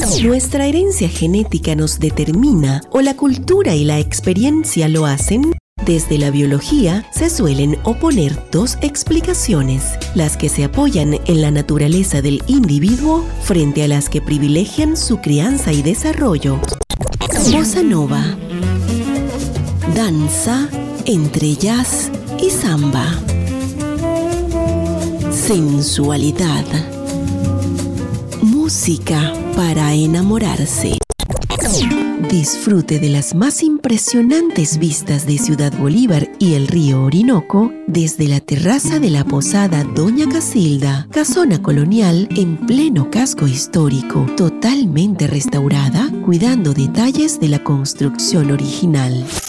¿Nuestra herencia genética nos determina o la cultura y la experiencia lo hacen? Desde la biología se suelen oponer dos explicaciones, las que se apoyan en la naturaleza del individuo frente a las que privilegian su crianza y desarrollo. Bossa Nova. Danza entre jazz y samba. Sensualidad. Música para enamorarse. Disfrute de las más impresionantes vistas de Ciudad Bolívar y el río Orinoco desde la terraza de la posada Doña Casilda, casona colonial en pleno casco histórico, totalmente restaurada, cuidando detalles de la construcción original.